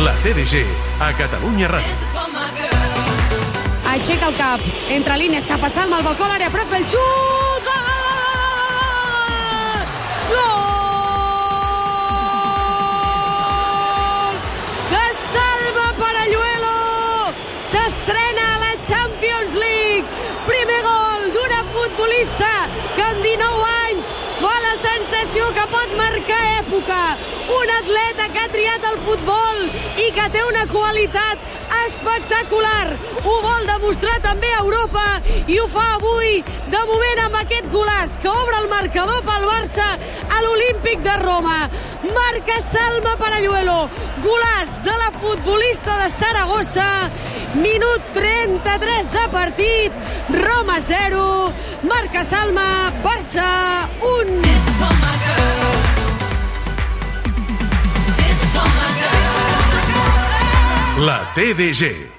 La TDG, a Catalunya Ràdio. Aixeca el cap, entre línies cap a Salma, al balcó, a l'àrea, prop del xut! Gol, gol, gol, gol, gol, gol! Gol! De Salma Paralluelo! S'estrena a la Champions League! Primer gol d'una futbolista que amb 19 anys fa la sensació que pot marcar època. Un atleta que ha triat el futbol i que té una qualitat espectacular. Ho vol demostrar també a Europa i ho fa avui, de moment, amb aquest golaç que obre el marcador pel Barça a l'Olímpic de Roma. Marca Salma Paralluelo, golaç de la futbolista de Saragossa. Minut 33 de partit, Roma 0, marca Salma, Barça 1. La TDG.